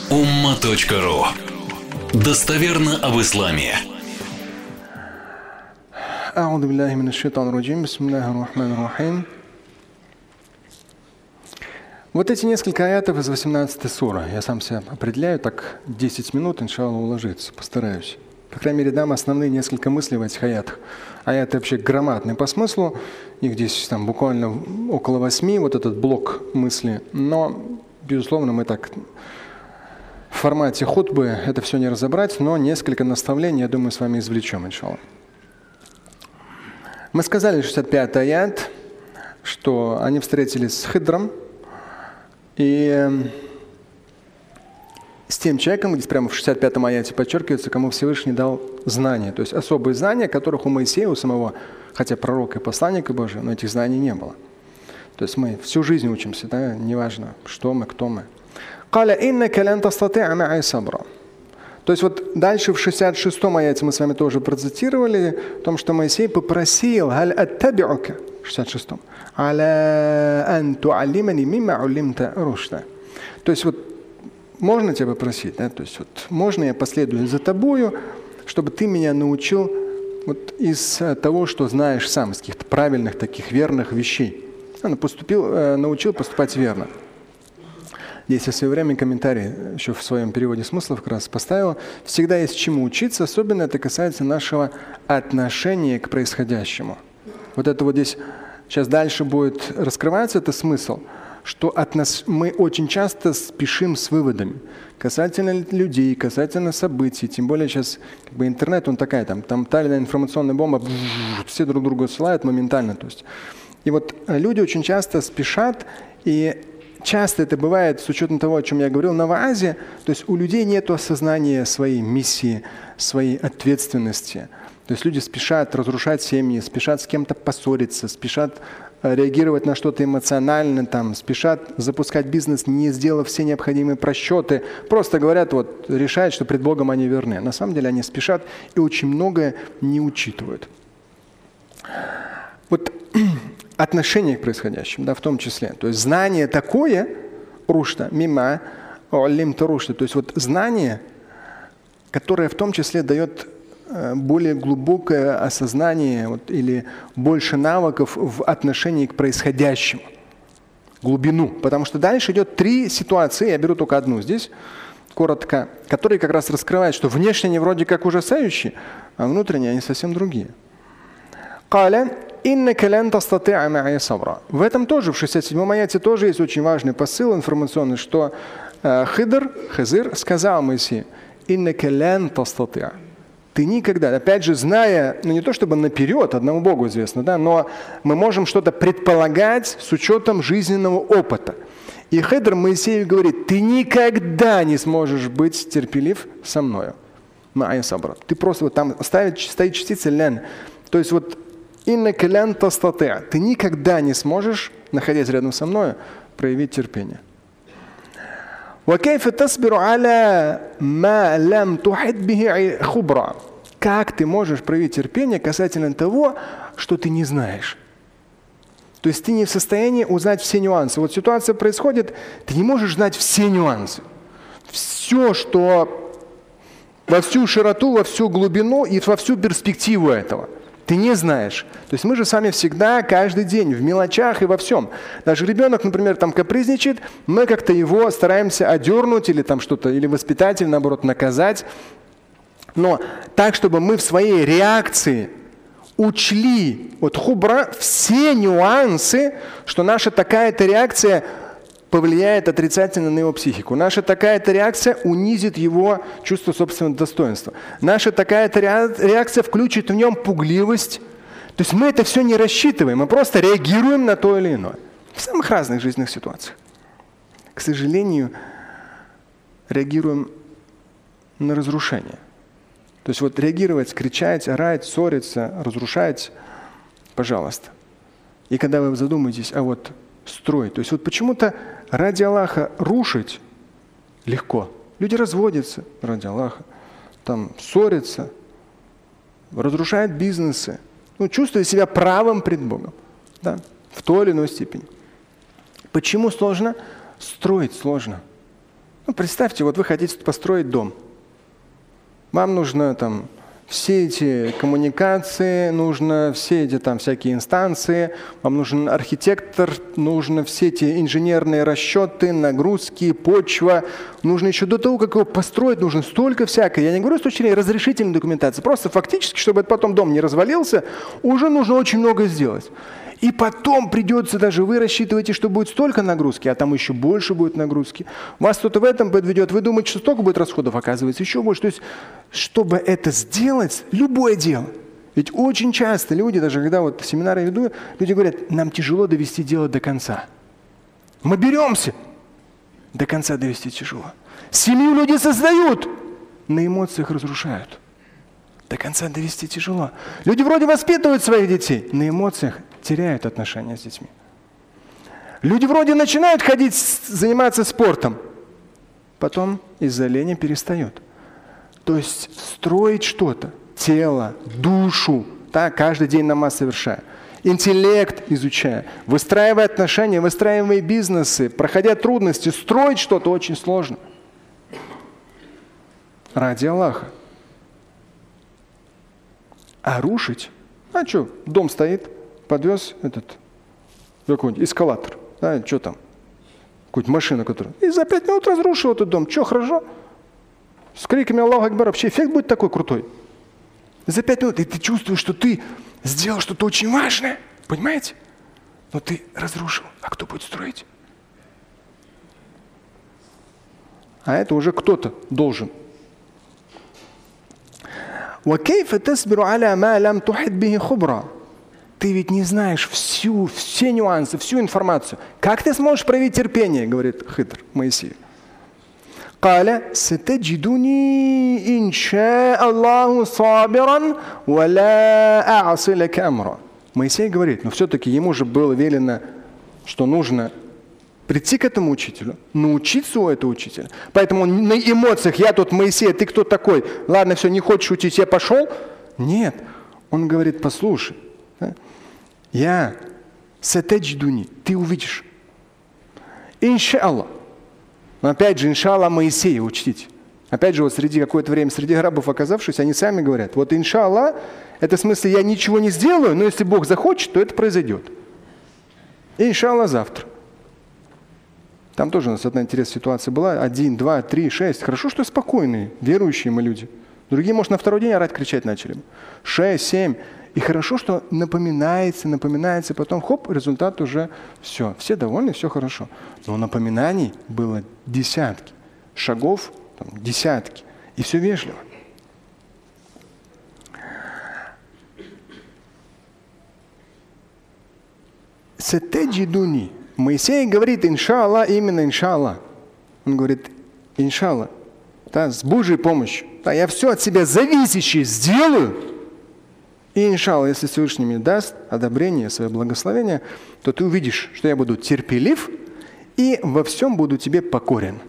umma.ru. Достоверно об исламе. أعوذ بالله من الشيطان الرجيم. بسم الله الرحمن الرحيم. Вот эти несколько аятов из 18 суры. Я сам себя определяю, так 10 минут, иншаллах, уложиться, постараюсь. По крайней мере, дам основные несколько мыслей в этих аятах. Аяты вообще громадные по смыслу. Их здесь там буквально около 8, вот этот блок мысли. Но, безусловно, мы так в формате хутбы это все не разобрать, но несколько наставлений, я думаю, с вами извлечем, иншаллах. Мы сказали, 65-й аят, что они встретились с Хидром и с тем человеком, здесь прямо в 65-м аяте подчеркивается, кому Всевышний дал знания, то есть особые знания, которых у Моисея, у самого, хотя пророка и посланника Божия, но этих знаний не было. То есть мы всю жизнь учимся, да, неважно, что мы, кто мы. То есть вот дальше в 66-м аяте мы с вами тоже процитировали о том, что Моисей попросил 66-м, то есть вот можно тебя попросить, да? То есть вот можно я последую за тобою, чтобы ты меня научил вот из того, что знаешь сам, из каких-то правильных таких верных вещей. Научил поступать верно. Здесь я в свое время комментарий еще в своем переводе смыслов как раз поставил. Всегда есть чему учиться, особенно это касается нашего отношения к происходящему. Вот это вот здесь сейчас дальше будет раскрываться, это смысл, что мы очень часто спешим с выводами касательно людей, касательно событий. Тем более сейчас интернет, он такая, там та или иная информационная бомба, все друг друга ссылают моментально. То есть. И вот люди очень часто спешат, и часто это бывает, с учетом того, о чем я говорил на ваазе, то есть у людей нет осознания своей миссии, своей ответственности. То есть люди спешат разрушать семьи, спешат с кем-то поссориться, спешат реагировать на что-то эмоционально, спешат запускать бизнес, не сделав все необходимые просчеты. Просто говорят, решают, что пред Богом они верны. На самом деле они спешат и очень многое не учитывают. Вот отношение к происходящему, да, в том числе. То есть знание такое, рушта, мима, олимта рушта, то есть вот знание, которое в том числе дает более глубокое осознание или больше навыков в отношении к происходящему, глубину. Потому что дальше идет 3 ситуации, я беру только одну здесь, коротко, которые как раз раскрывают, что внешне они вроде как ужасающие, а внутренне они совсем другие. В этом тоже, в 67-м аяте тоже есть очень важный посыл информационный, что Хизр сказал Моисею: «Иннака лан тастати'а». Ты никогда, опять же, зная, не то чтобы наперед, одному Богу известно, да, но мы можем что-то предполагать с учетом жизненного опыта. И Хидр Моисею говорит: ты никогда не сможешь быть терпелив со мною. Ты просто, там стоит частица лян. То есть иннака лян тастати'а. Ты никогда не сможешь, находясь рядом со мною, проявить терпение. وكيف تصبر على ما لم تحط به خبرة? Как ты можешь проявить терпение касательно того, что ты не знаешь? То есть ты не в состоянии узнать все нюансы. Вот ситуация происходит, ты не можешь знать все нюансы. Все, что во всю широту, во всю глубину и во всю перспективу этого. Ты не знаешь. То есть мы же с вами всегда, каждый день, в мелочах и во всем. Даже ребенок, например, капризничает, мы как-то его стараемся одернуть или что-то, или воспитать, или наоборот наказать. Но так, чтобы мы в своей реакции учли хубра все нюансы, что наша такая-то реакция повлияет отрицательно на его психику. Наша такая-то реакция унизит его чувство собственного достоинства. Наша такая-то реакция включит в нем пугливость. То есть мы это все не рассчитываем, мы просто реагируем на то или иное. В самых разных жизненных ситуациях. К сожалению, реагируем на разрушение. То есть реагировать, кричать, орать, ссориться, разрушать, пожалуйста. И когда вы задумаетесь, строить. То есть почему-то ради Аллаха рушить легко. Люди разводятся ради Аллаха, ссорятся, разрушают бизнесы, чувствуя себя правым пред Богом, да, в той или иной степени. Почему сложно? Строить сложно. Ну, представьте, вот вы хотите построить дом. Вам нужно там все эти коммуникации, нужно все эти там всякие инстанции, вам нужен архитектор, нужно все эти инженерные расчеты, нагрузки, почва. Нужно еще до того, как его построить, нужно столько всякого. Я не говорю с точки зрения разрешительной документации, просто фактически, чтобы потом дом не развалился, уже нужно очень много сделать. И потом придется даже, вы рассчитываете, что будет столько нагрузки, а там еще больше будет нагрузки. Вас кто-то в этом подведет, вы думаете, что столько будет расходов, оказывается еще больше. То есть, чтобы это сделать, любое дело. Ведь очень часто люди, даже когда вот семинары веду, люди говорят, нам тяжело довести дело до конца. Мы беремся, до конца довести тяжело. Семью люди создают, на эмоциях разрушают. До конца довести тяжело. Люди вроде воспитывают своих детей, на эмоциях теряют отношения с детьми. Люди вроде начинают ходить, заниматься спортом, потом из-за лени перестают. То есть строить что-то, тело, душу, так, каждый день намаз совершая, интеллект изучая, выстраивая отношения, выстраивая бизнесы, проходя трудности, строить что-то очень сложно. Ради Аллаха. А рушить? А что, дом стоит, подвез этот какой-нибудь эскалатор, да, что там, какую-нибудь машину, которую... И за 5 минут разрушил этот дом. Что, хорошо? С криками Аллаху Акбар вообще эффект будет такой крутой. За 5 минут, и ты чувствуешь, что ты сделал что-то очень важное, понимаете? Но ты разрушил. А кто будет строить? А это уже кто-то должен. وَكَيْفَ تَصْبِرُ عَلَى مَا لَمْ تُحِطْ بِهِ خُبْرًا. Ты ведь не знаешь все нюансы, всю информацию. Как ты сможешь проявить терпение, говорит Хидр Моисею. قَالَ سَتَجِدُنِي إِنْ شَاءَ اللَّهُ صَابِرًا وَلَا أَعْصِ لَكَ أَمْرًا. Моисей говорит, но все-таки ему же было велено, что нужно прийти к этому учителю, научиться у этого учителя. Поэтому он на эмоциях, я тут Моисей, ты кто такой? Ладно, все, не хочешь учить, я пошел? Нет. Он говорит, послушай, я сатадждуни, ты увидишь. Иншаллах. Но опять же, иншаллах Моисея учтите. Опять же, вот среди какое-то время, среди арабов оказавшись, они сами говорят, вот иншаллах, это в смысле, я ничего не сделаю, но если Бог захочет, то это произойдет. Иншаллах завтра. Там тоже у нас одна интересная ситуация была. 1, 2, 3, 6. Хорошо, что спокойные, верующие мы люди. Другие, может, на второй день орать, кричать начали. 6, 7. И хорошо, что напоминается, потом, хоп, результат уже все. Все довольны, все хорошо. Но напоминаний было десятки. Шагов там, десятки. И все вежливо. Сатаджидуни. Моисей говорит, иншаллах, именно иншаллах. Он говорит, иншаллах, да, с Божьей помощью. Да, я все от себя зависящее сделаю. И иншаллах, если Всевышний мне даст одобрение, свое благословение, то ты увидишь, что я буду терпелив и во всем буду тебе покорен.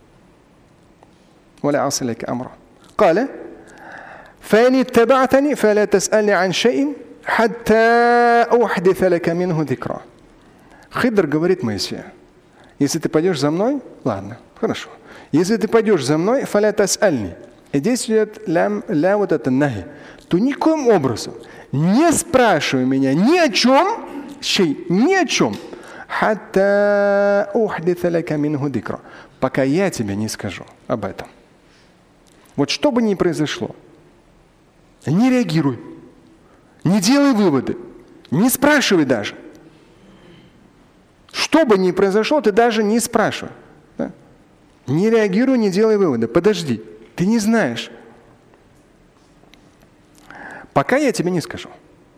ولا أعصي لك أمرا قال فإن اتبعتني فلا تسألني عن شيء حتى أحدث لك منه ذكرى. Хидр говорит Моисею, если ты пойдешь за мной, ладно, хорошо. Если ты пойдешь за мной, фаля тас'альни, и здесь идет ля вот это нахи, то никоим образом не спрашивай меня ни о чем, ни о чем, хатта ухдиса лака минху дикра, пока я тебе не скажу об этом. Вот что бы ни произошло, не реагируй, не делай выводы, не спрашивай даже. Что бы ни произошло, ты даже не спрашивай. Да? Не реагируй, не делай выводы. Подожди, ты не знаешь. Пока я тебе не скажу.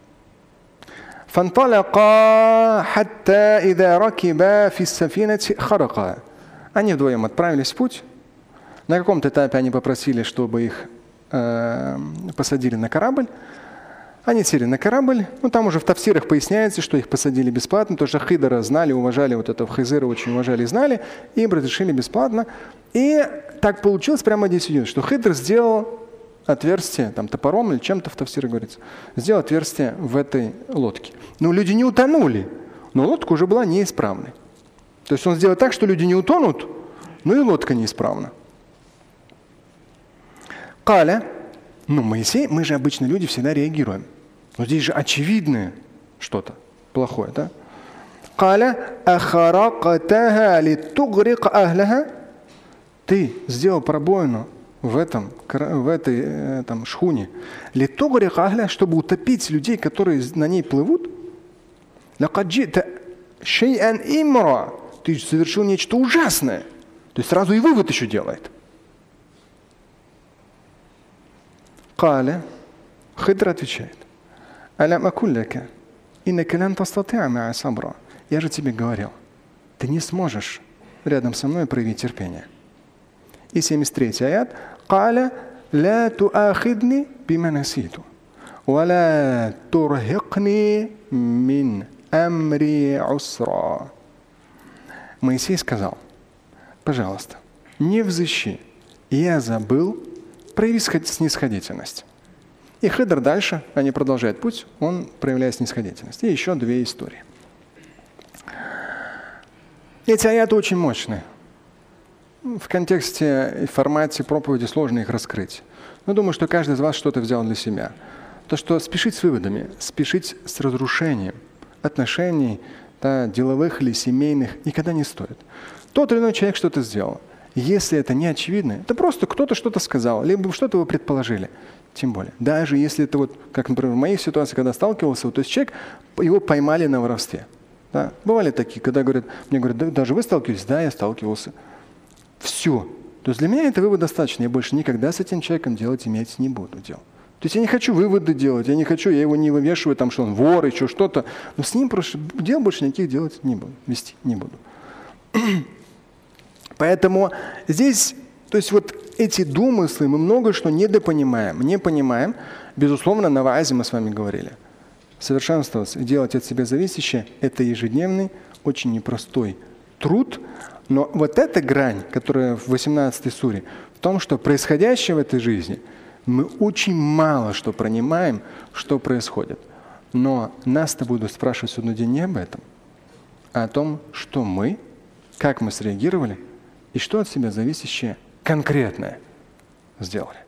فَانْطَلَقَا حَتَّى إِذَا رَكِبَا فِي السَّفِينَةِ خَرَقَا. Они вдвоем отправились в путь. На каком-то этапе они попросили, чтобы их посадили на корабль. Они сели на корабль, там уже в тафсирах поясняется, что их посадили бесплатно, потому что Хидра знали, уважали, вот этого Хизыра очень уважали и знали, и им разрешили бесплатно. И так получилось, прямо здесь идет, что Хидр сделал отверстие, там топором или чем-то в тафсире говорится, сделал отверстие в этой лодке. Но люди не утонули, но лодка уже была неисправной. То есть он сделал так, что люди не утонут, Ну и лодка неисправна. Каля, Моисей, мы же обычно люди всегда реагируем. Но здесь же очевидное что-то плохое, да? Каля ахаракатаха литугрик ахляха. Ты сделал пробоину в этой шхуне, литугрик ахля, чтобы утопить людей, которые на ней плывут. Лакаджита шей'ан имра. Ты совершил нечто ужасное. То есть сразу и вывод еще делает. Каля, Хидр отвечает: «Алям акулляка, иннака лан тастати'а ма'и сабра». Я же тебе говорил, ты не сможешь рядом со мной проявить терпение. И 73-й аят. «Каля ла туахидни бима наситу, ва ла турхикни мин амри усра». Моисей сказал: пожалуйста, не взыщи, я забыл, прояви снисходительность. И Хидр дальше, они продолжают путь, он проявляет снисходительность. И еще две истории. Эти аяты очень мощные. В контексте и формате проповеди сложно их раскрыть. Но думаю, что каждый из вас что-то взял для себя. То, что спешить с выводами, спешить с разрушением отношений, деловых или семейных, никогда не стоит. Тот или иной человек что-то сделал. Если это не очевидно, это просто кто-то что-то сказал, либо что-то вы предположили. Тем более. Даже если это как, например, в моей ситуации, когда сталкивался, то есть человек, его поймали на воровстве. Да? Бывали такие, когда мне говорят, да, даже вы сталкивались? Да, я сталкивался. Все. То есть для меня этого вывода достаточно. Я больше никогда с этим человеком иметь не буду. То есть я не хочу выводы делать, я его не вывешиваю, что он вор, еще что-то. Но с ним дел больше никаких делать не буду, вести не буду. Поэтому здесь, то есть эти домыслы мы много что недопонимаем, не понимаем. Безусловно, на ваазе мы с вами говорили. Совершенствоваться и делать от себя зависящее – это ежедневный, очень непростой труд. Но эта грань, которая в 18 суре, в том, что происходящее в этой жизни, мы очень мало что понимаем, что происходит. Но нас-то будут спрашивать в судный день не об этом, а о том, что мы, как мы среагировали и что от себя зависящее конкретное сделали.